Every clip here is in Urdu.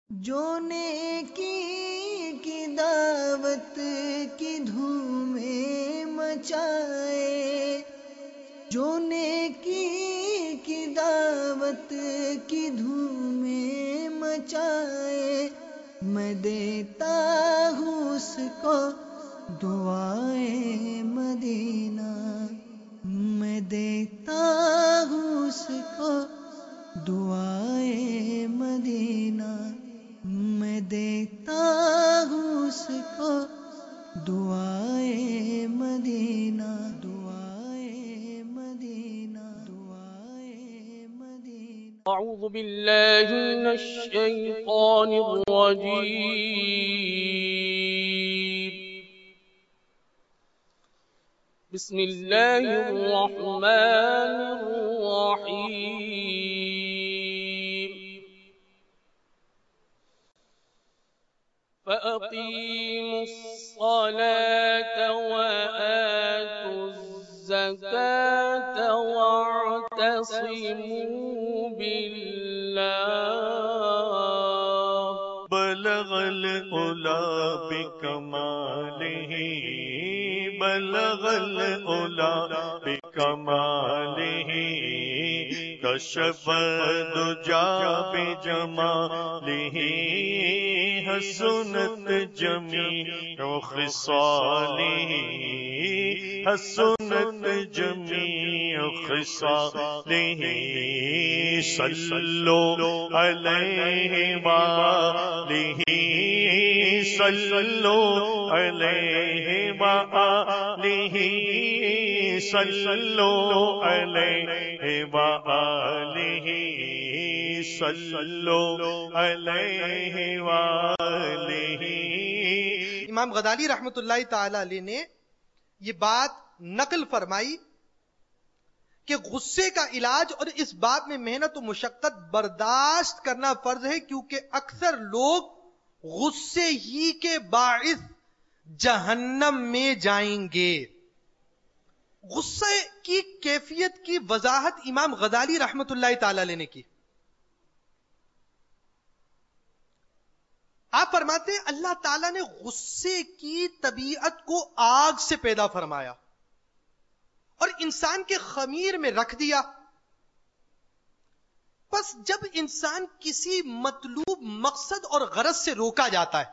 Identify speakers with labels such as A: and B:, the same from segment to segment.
A: جو نیکی کی دعوت کی دھومیں مچائے، جو نیکی کی دعوت کی دھومیں مچائے، میں دیتا ہوں اس کو دعائے مدینہ، میں دیتا ہوں اس کو دعائے مدینہ، میں دیتا ہوں اس کو دعائے مدینہ، دعائے مدینہ، دعائے مدینہ۔
B: اعوذ باللہ من الشیطان الرجیم، بسم اللہ الرحمن الرحیم، فَأَقِيمُوا الصَّلَاةَ وَآتُوا الزَّكَاةَ وَاعْتَصِمُوا بِاللَّهِ
C: بلغ العلا بکمالہ، بلغ العلا بکمالہ، کشف الدجا بجمالہ، حسنت جمیع خصالہ، حسنت جمیع خصالہ، صلو علیہ وآلہ، صلو علیہ وآلہ، صلو علیہ وآلہ، صلو علیہ وآلہ۔
D: امام غزالی رحمۃ اللہ تعالی علیہ نے یہ بات نقل فرمائی کہ غصے کا علاج اور اس بات میں محنت و مشقت برداشت کرنا فرض ہے، کیونکہ اکثر لوگ غصے ہی کے باعث جہنم میں جائیں گے۔ غصے کی کیفیت کی وضاحت امام غزالی رحمۃ اللہ تعالی علیہ نے کی۔ آپ فرماتے ہیں اللہ تعالیٰ نے غصے کی طبیعت کو آگ سے پیدا فرمایا اور انسان کے خمیر میں رکھ دیا۔ بس جب انسان کسی مطلوب مقصد اور غرض سے روکا جاتا ہے،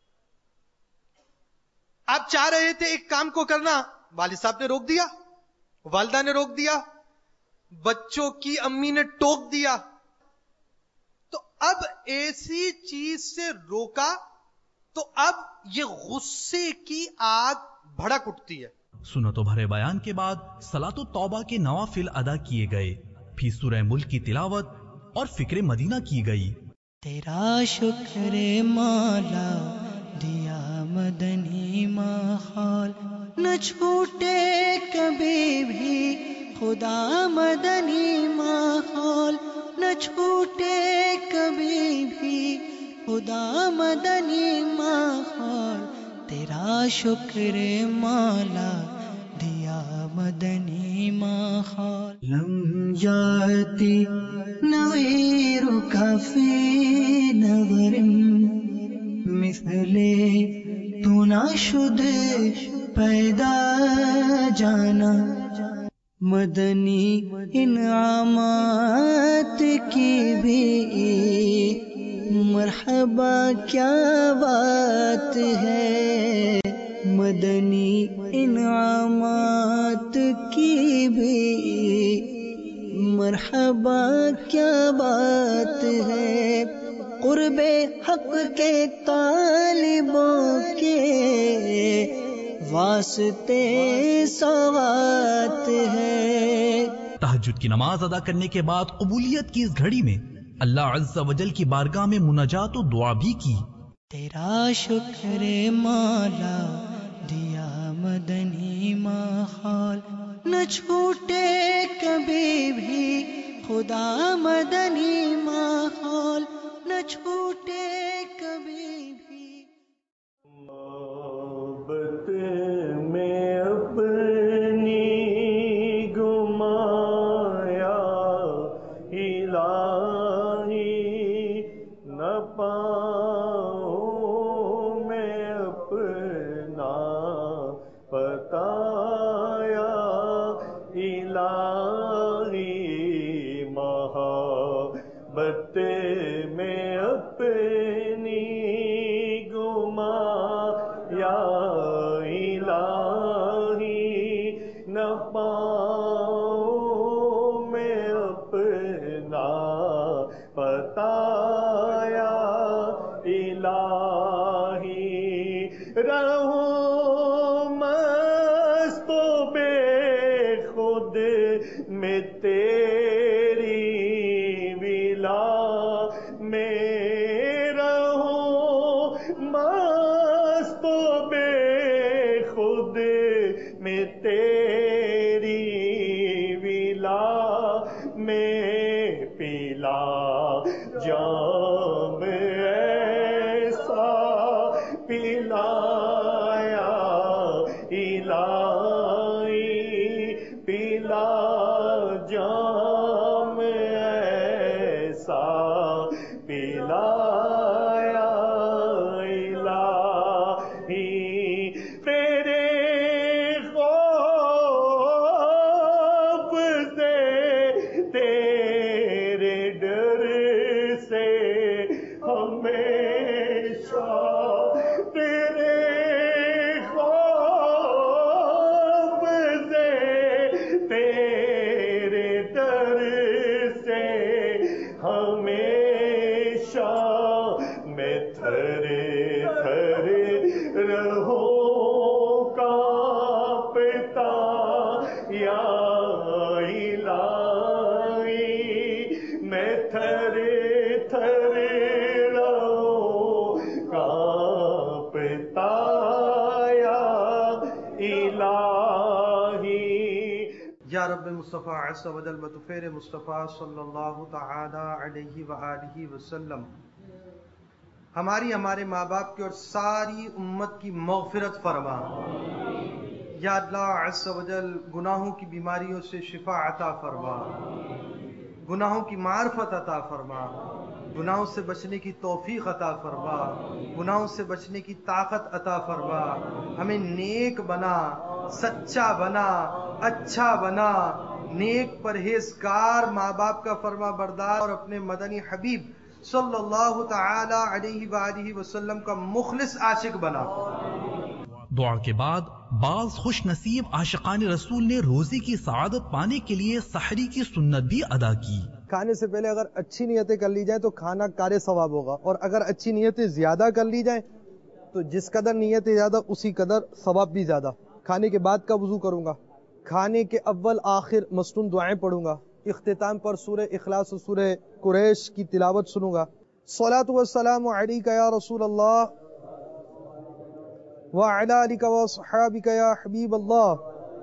D: آپ چاہ رہے تھے ایک کام کو کرنا، والد صاحب نے روک دیا، والدہ نے روک دیا، بچوں کی امی نے ٹوک دیا، تو اب ایسی چیز سے روکا تو اب یہ غصے کی آگ بھڑک اٹھتی ہے۔
E: سنت و بھرے بیان کے بعد صلاۃ التوبہ کے نوافل ادا کیے گئے، پھر سورہ ملک کی تلاوت اور فکر مدینہ کی گئی۔
A: تیرا شکر مولا دیا مدنی ماحول، نہ چھوٹے کبھی بھی خدا مدنی ماحول، نہ چھوٹے کبھی بھی خدا مدنی ماحول، تیرا شکر مولا دیا مدنی ماحول۔ لم جاتی نویرک فی نظر مثل تو نہ شد پیدا جانا، مدنی انعامات کی بھی مرحبا کیا بات ہے، مدنی انعامات کی بھی مرحبا کیا بات ہے، قرب حق کے طالبوں کے واسطے سوات ہے۔
E: تہجد کی نماز ادا کرنے کے بعد قبولیت کی اس گھڑی میں اللہ عز و جل کی بارگاہ میں مناجات و دعا بھی کی۔
A: تیرا شکر مولا دیا مدنی ماحول، نہ چھوٹے کبھی بھی خدا مدنی ماحول، نہ چھوٹے کبھی بھی۔
C: محبت میں اپنی گمایا الہی نہ پا اپنی گما یا الہی نہ پاؤں میں اپنا پتا یا الہی رہوں مست و بے خود میں تیری ولا میں رہوں مست و بے خود میں تیری ولا میں پیلا جام ایسا پلایا الہی پیلا جام ایسا پلایا الہی تیرے خوف سے تیرے ڈر سے ہمیشہ تیرے خوف سے تیرے ڈر سے ہمیشہ میں تھرے تھرے رہوں کانپتا یا الہی میں تھرے تھرے رہوں کانپتا یا الہی
D: یا رب مصطفیٰ عز و جل بطفیر مصطفیٰ صلی اللہ تعالی علیہ وآلہ وسلم ہمارے ماں باپ کی اور ساری امت کی مغفرت فرما. یا اللہ عز و جل گناہوں کی بیماریوں سے شفا عطا فرما، گناہوں کی معرفت عطا فرما، گناہوں سے بچنے کی توفیق عطا فرما، گناہوں سے بچنے کی طاقت عطا فرما. ہمیں نیک بنا، سچا بنا، اچھا بنا، نیک پرہیزگار، ماں باپ کا فرما بردار اور اپنے مدنی حبیب صلی اللہ تعالی علیہ وآلہ وسلم کا مخلص عاشق بنا.
E: دعا کے بعد بعض خوش نصیب عاشقان رسول نے روزے کی سعادت پانے کے لیے سحری کی سنت بھی ادا کی.
D: کھانے سے پہلے اگر اچھی نیتیں کر لی جائیں تو کھانا کار ثواب ہوگا، اور اگر اچھی نیتیں زیادہ کر لی جائیں تو جس قدر نیتیں زیادہ اسی قدر ثواب بھی زیادہ. کھانے کے بعد کا وضو کروں گا، کھانے کے اول آخر مصنون دعائیں پڑھوں گا، اختتام پر سورہ اخلاص و سورہ قریش کی تلاوت سنوں گا. الصلاۃ والسلام علیک یا رسول اللہ وعلی آلک واصحابک یا حبیب اللہ.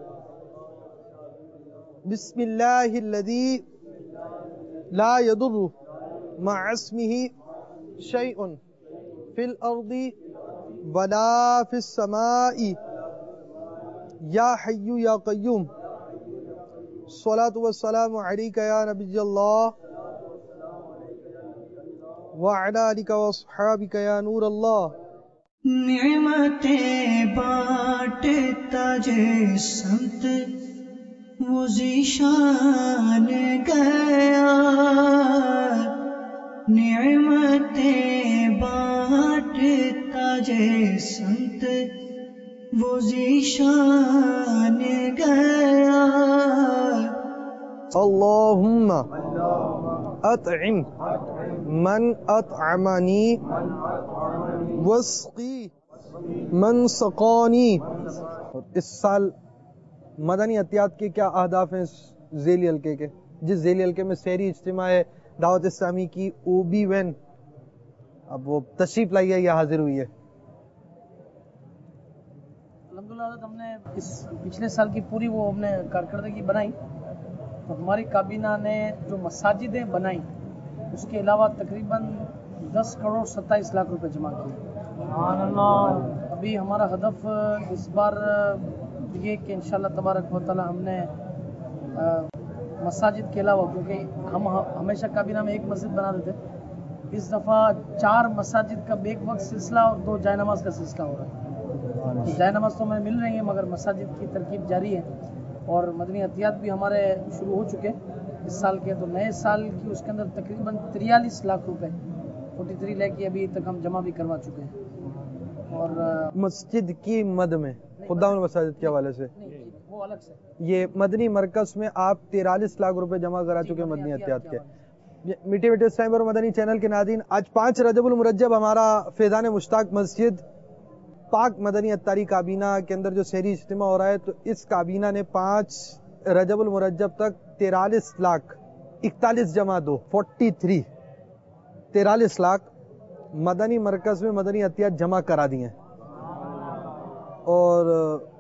D: بسم اللہ الذی لا يضر مع اسمه شيء في الارض ولا في السماء یا حی یا قیوم. الصلاۃ والسلام علیک یا نبی اللہ وعلی آلک واصحابک یا نور اللہ.
A: نعمتیں بانٹتا جس سمت وہ ذیشان گیا، نعمتیں بانٹتا جس سمت وہ ذیشان گیا.
D: اللہم اطعم من اطعمنی واسقی من سقانی. اس سال مدنی عطیات کے کیا اہداف ہیں ذیلی حلقے کے؟ جس ذیلی حلقے میں سحری اجتماع ہے دعوت اسلامی کی اوبی وین، اب وہ تشریف لائی ہے یا حاضر ہوئی ہے؟
F: الحمدللہ ہم نے اس پچھلے سال کی پوری وہ ہم نے کارکردگی بنائی، تو ہماری کابینہ نے جو مساجدیں بنائی اس کے علاوہ تقریباً 10 کروڑ 27 لاکھ روپے جمع کیے. ابھی ہمارا ہدف اس بار یہ کہ انشاءاللہ تبارک و تعالی ہم نے مساجد کے علاوہ، کیونکہ ہم ہمیشہ کابینہ میں ایک مسجد بنا دیتے، اس دفعہ 4 مساجد کا بیک وقت سلسلہ اور 2 جائے نماز کا سلسلہ ہو رہا ہے. جائے نماز تو ہمیں مل رہی ہیں مگر مساجد کی ترکیب جاری ہے، اور مدنی عطیات بھی ہمارے شروع ہو چکے اس سال کے. تو نئے سال کی اس کے اندر تقریباً 43 لاکھ روپے 43 लाख की अभी तक हम जमा भी करवा चुके हैं। और
D: मस्जिद की मद में खुदाउन मसाजिद के हवाले से
F: नहीं, वो अलग से
D: ये मदनी मरकज में आप 43 लाख रुपए जमा करा चुके हैं मदनी एहतियात के। मीठे मीठे इस्लाम और मदनी चैनल के नाज़रीन, आज 5 रजबुल मुरज्जब हमारा फैज़ान मुश्ताक मस्जिद पाक मदनी अत्तारी काबीना के अंदर जो शहरी इज्तिमा हो रहा है, तो इस काबीना ने 5 रजबुल मुरज्जब तक 43 लाख 41 जमा 2 43 43 लाख मदनी मरकज में मदनी अत्तियात जमा करा दिए और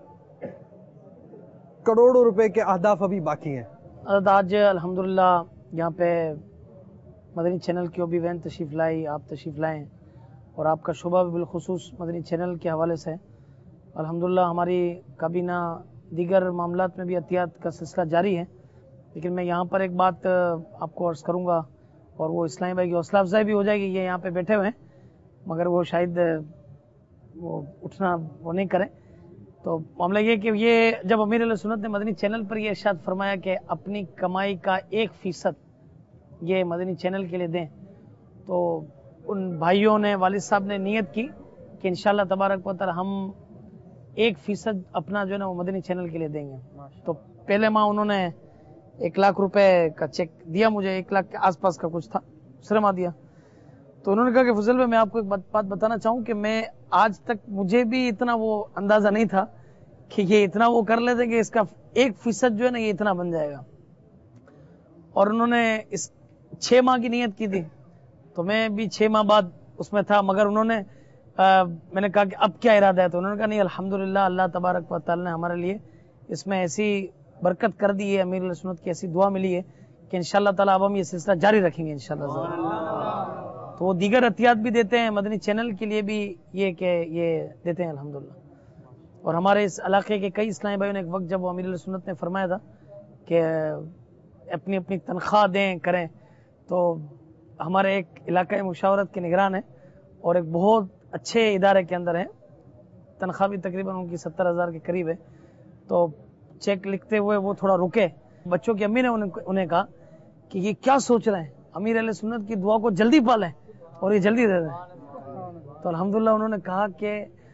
D: करोड़ों रुपए के अहदाफ अभी बाकी हैं।
F: आज अल्हम्दुलिल्लाह यहाँ पे मदनी चैनल की भी वैन तशरीफ़ लाई, आप तशरीफ़ लाएँ और आपका शुबा भी बिलखुसूस मदनी चैनल के हवाले से अल्हम्दुलिल्लाह हमारी काबीना दीगर मामलात में भी एहतियात का सिलसिला जारी है। लेकिन मैं यहाँ पर एक बात आपको अर्ज़ करूँगा और वो इस्लामी भाई की हौसला अफजाई भी हो जाएगी। ये यहाँ पे बैठे हुए हैं मगर वो शायद वो उठना वो नहीं करें। तो मामला ये कि ये जब अमीर अहले सुन्नत ने मदनी चैनल पर ये इरशाद फरमाया कि अपनी कमाई का 1% ये मदनी चैनल के लिए दें, तो उन भाइयों ने, वालिद साहब ने नियत की कि इंशाअल्लाह तबारक व तआला हम 1% अपना जो है ना वो मदनी चैनल के लिए देंगे। तो पहले माह उन्होंने 1 लाख रुपए का चेक दिया मुझे, 1 लाख के आसपास का कुछ था, दूसरे माह दिया। तो उन्होंने कहा कि फजल भाई मैं आपको एक बात बताना चाहूँ कि मैं आज तक मुझे भी इतना वो अंदाजा नहीं था कि ये इतना वो कर लेते कि इसका 1% जो है ना ये इतना बन जाएगा। और उन्होंने इस 6 माह की नियत की थी, तो मैं भी 6 माह बाद उसमें था। मगर उन्होंने मैंने कहा कि अब क्या इरादा है, तो उन्होंने कहा नहीं अल्हम्दुलिल्लाह अल्लाह तबारक व तआला ने हमारे लिए इसमें ऐसी बरकत कर दी है, अमीर सुन्नत की ऐसी दुआ मिली है कि इंशाअल्लाह ताला अब हम ये सिलसिला जारी रखेंगे इंशाअल्लाह। तो वो दीगर एहतियात भी देते हैं, मदनी चैनल के लिए भी ये देते हैं अल्हम्दुलिल्लाह। और हमारे इस इलाके के कई इस्लामी भाइयों ने एक वक्त जब वो अमीर सुन्नत ने फरमाया था कि अपनी अपनी तनख्वाह दें करें, तो हमारे एक इलाका मुशावरत के निगरान है और एक बहुत अच्छे इदारे के अंदर है, तनख्वाह भी तकरीबन उनकी 70,000 के करीब है। तो चेक लिखते हुए वो थोड़ा रुके, बच्चों की अम्मी ने उन्हें कहा कि ये क्या सोच रहे हैं, अमीर अहले सुन्नत की दुआ को जल्दी पालें और ये जल्दी दे दें। तो अल्हम्दुलिल्लाह उन्होंने कहा कि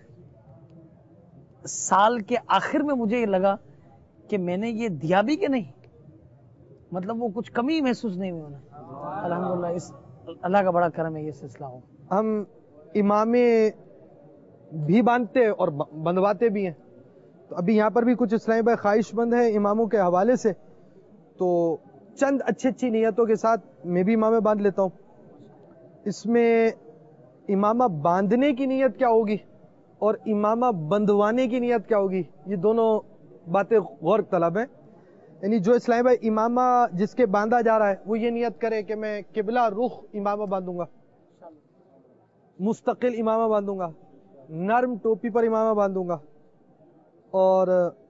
F: साल के आखिर में मुझे ये लगा कि मैंने ये दिया भी कि नहीं, मतलब वो कुछ कमी महसूस नहीं हुई उन्हें। अल्हम्दुलिल्लाह इस अल्लाह का बड़ा करम है ये सिलसिला हो।
D: हम इमामे भी बांधते और बंधवाते भी हैं। तो अभी यहाँ पर भी कुछ इस्लामी भाई ख्वाहिशमंद है इमामों के हवाले से, तो चंद अच्छी नीयतों के साथ मैं भी इमामे बांध लेता हूँ। इसमें इमामा बांधने की नीयत क्या होगी और इमामा बंधवाने की नीयत क्या होगी, ये दोनों बातें गौर तलब है। यानी जो इस्लामी भाई इमामा जिसके बांधा जा रहा है वो ये नियत करे कि मैं किबला रुख इमामा बांधूंगा, मुस्तकिल इमामा बांधूंगा, नर्म टोपी पर इमामा बांधूंगा और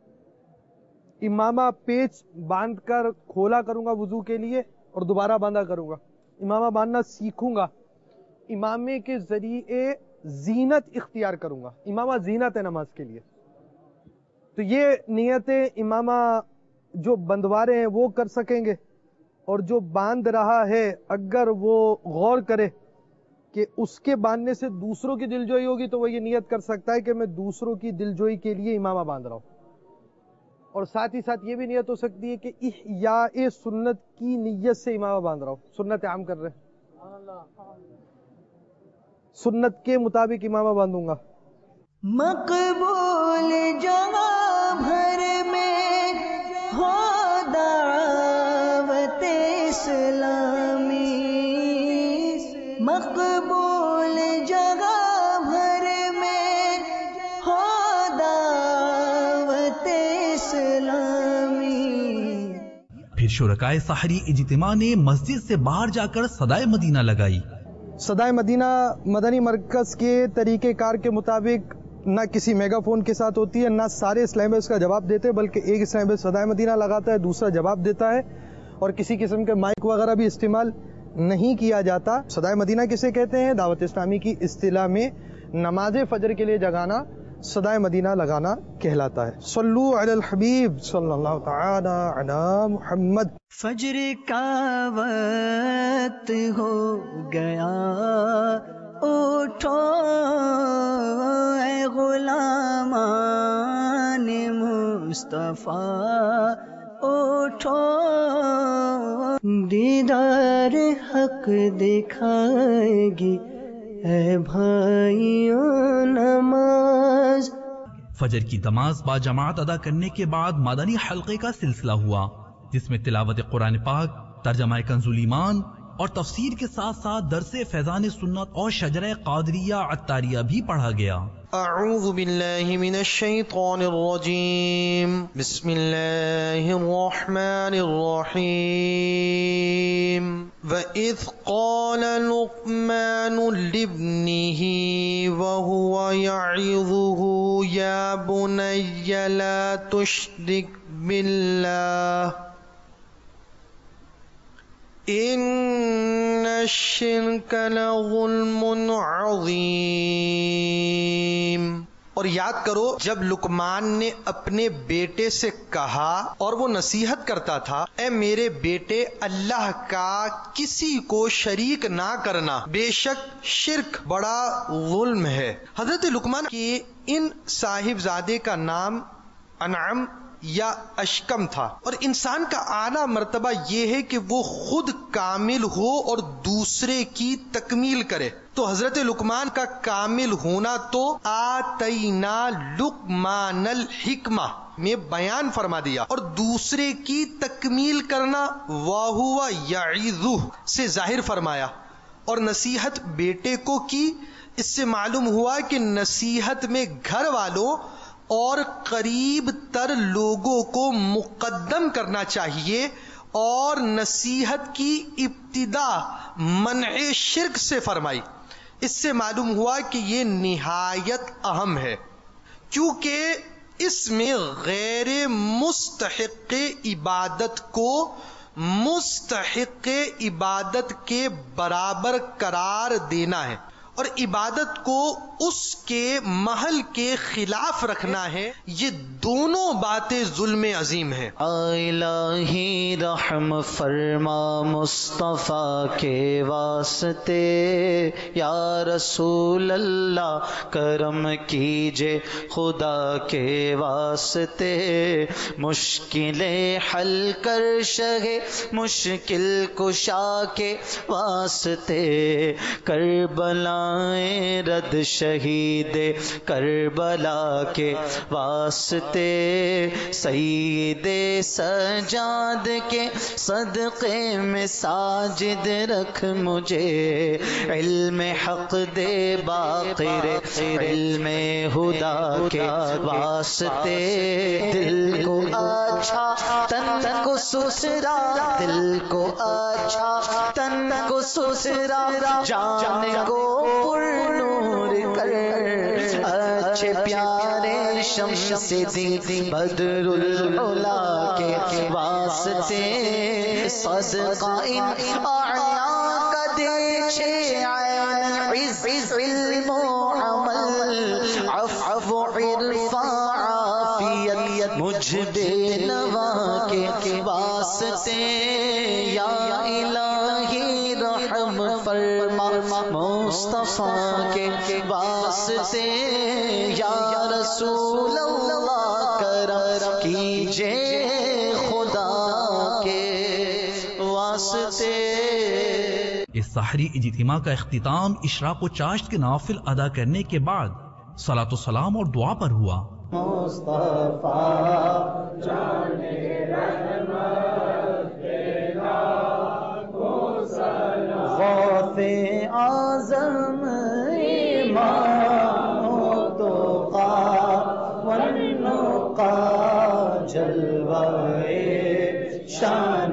D: इमामा पेच बांधकर खोला करूंगा वुजू के लिए और दोबारा बांधा करूंगा। इमामा बांधना सीखूंगा, इमामे के जरिए जीनत इख्तियार करूंगा। इमामा जीनत है नमाज के लिए। तो ये नियतें इमामा जो बंधवारे हैं वो कर सकेंगे, और जो बांध रहा है अगर वो गौर करे कि उसके बांधने से दूसरों की दिलजोई होगी, तो वो ये नियत कर सकता है कि मैं दूसरों की दिलजोई के लिए इमामा बांध रहा हूं। और साथ ही साथ ये भी नियत हो सकती है कि इह्याए सुन्नत की नियत से इमामा बांध रहा हूं, सुन्नत आम कर रहे हैं, सुन्नत के मुताबिक इमामा बांधूंगा।
A: मकबूल जगह भर में हो दावत इस्लामी, मकबूल जगह भर में हो दावत इस्लामी।
E: फिर शुरकाए सहरी इज्तिमा ने मस्जिद से बाहर जाकर सदाए मदीना लगाई।
D: सदाए मदीना मदनी मरकज के तरीक़ेकार के मुताबिक ना किसी मेगाफोन के साथ होती है, ना सारे इस्लामी उसका जवाब देते, बल्कि एक इस्लामी सदाए मदीना लगाता है, दूसरा जवाब देता है, और किसी किस्म के माइक वगैरह भी इस्तेमाल नहीं किया जाता। सदाए मदीना किसे कहते हैं? दावत इस्लामी की इस्तिलाह में नमाज फजर के लिए जगाना صدائے مدینہ لگانا کہلاتا ہے. صلو علی الحبیب صلی اللہ تعالی علی محمد.
A: فجر کا وقت ہو گیا اٹھو اے غلامان مصطفیٰ اٹھو دیدار حق دکھائے گی اے بھائیوں نماز.
E: فجر کی نماز با جماعت ادا کرنے کے بعد مدنی حلقے کا سلسلہ ہوا جس میں تلاوت قرآن پاک، ترجمہ کنز ایمان اور تفسیر کے ساتھ ساتھ درس فیضان سنت اور شجرہ قادریہ عطاریہ بھی پڑھا گیا.
D: اعوذ باللہ من الشیطان الرجیم بسم اللہ الرحمن الرحیم. وَإِذْ قَالَ لُقْمَانُ لِابْنِهِ وَهُوَ يَعِظُهُ يَا بُنَيَّ لَا تُشْرِكْ بِاللَّهِ إِنَّ الشِّرْكَ لَظُلْمٌ عَظِيمٌ. اور یاد کرو جب لقمان نے اپنے بیٹے سے کہا اور وہ نصیحت کرتا تھا، اے میرے بیٹے اللہ کا کسی کو شریک نہ کرنا، بے شک شرک بڑا ظلم ہے. حضرت لقمان کے ان صاحبزادے کا نام انعم یا اشکم تھا، اور انسان کا اعلیٰ مرتبہ یہ ہے کہ وہ خود کامل ہو اور دوسرے کی تکمیل کرے. تو حضرت لقمان کا کامل ہونا تو آتینا لقمان الحکمہ میں بیان فرما دیا، اور دوسرے کی تکمیل کرنا وَهُوَ يَعِظُهُ سے ظاہر فرمایا، اور نصیحت بیٹے کو کی. اس سے معلوم ہوا کہ نصیحت میں گھر والوں اور قریب تر لوگوں کو مقدم کرنا چاہیے، اور نصیحت کی ابتدا منع شرک سے فرمائی. اس سے معلوم ہوا کہ یہ نہایت اہم ہے، کیونکہ اس میں غیر مستحق عبادت کو مستحق عبادت کے برابر قرار دینا ہے، اور عبادت کو اس کے محل کے خلاف رکھنا ہے. یہ دونوں باتیں ظلم عظیم ہیں.
A: الہی رحم فرما مصطفیٰ کے واسطے، یا رسول اللہ کرم کیجے خدا کے واسطے، مشکلیں حل کر شہ مشکل کشا کے واسطے، کربلا رد شہید کربلا کے واسطے، سید سجاد کے صدقے میں ساجد رکھ مجھے، علم حق دے باقر علم خدا کے واسطے، دل کو اچھا تن کو سسرا، دل کو اچھا تن کو سسرا، جان کو پر نور کر، اچھے پیارے شمس دین بدر العلا کے واسطے، صدقہ ان اعیاں کا دے چھے عین عز علم و عمل، عفو عرفان عافیت مجھ بے نوا کے واسطے، یا الہی رحم فرما مصطفیٰ کے واسطے، یا رسول اللہ کرم کیجے خدا کے واسطے.
E: اس سحری اجتماع کا اختتام اشراق و چاشت کے نوافل ادا کرنے کے بعد صلاۃ و سلام اور دعا پر ہوا.
A: مصطفیٰ جان رحمت غوث اعظم امام تو والنقا جلوہ شان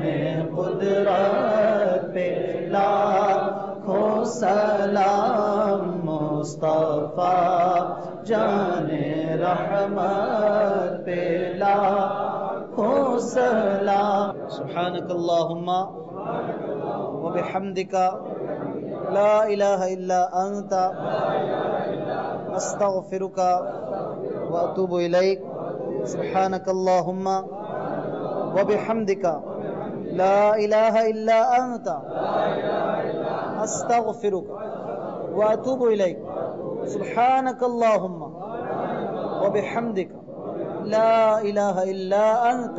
A: قدرت پہ لاکھوں سلام، مصطفیٰ جان رحمت پہ لاکھوں سلام. سبحانک اللہم وبحمدک لا الہ الا انت استغفرک وأتوب إليك سبحانك اللهم وبحمدك لا إله إلا أنت أستغفرك وأتوب إليك سبحانك اللهم وبحمدك لا إله إلا أنت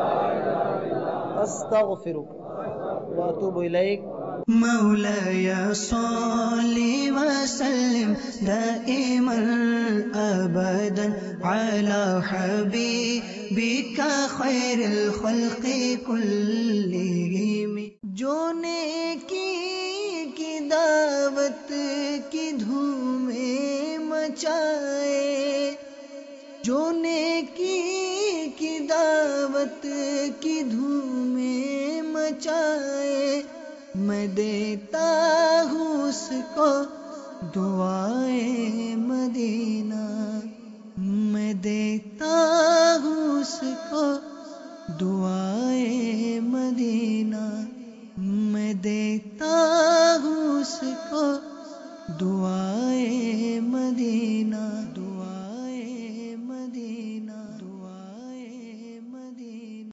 A: أستغفرك وأتوب إليك
G: مولاي صل وسلم دائما أبدا على حبيبك خير الخلق كلهم جو نیکی کی دعوت کی دھومیں مچائے جو نیکی کی دعوت کی دھومیں مچائے میں دیتا ہوں اس کو دعائے مدینہ میں دیتا ہوں اس کو دعائے مدینہ میں دیتا ہوں اس کو دعائے مدینہ